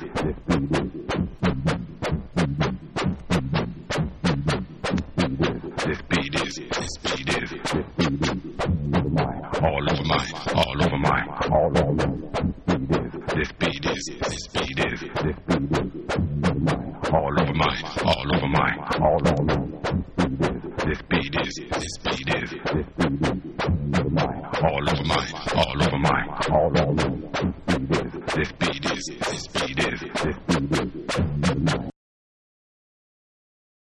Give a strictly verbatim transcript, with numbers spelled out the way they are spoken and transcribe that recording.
This beat is, this beat is all over mine, all over mine, all over. This beat is, this beat is all over mine, all over mine, all over. This beat is, this beat is all over mine, all over mine, all over. This beat is, this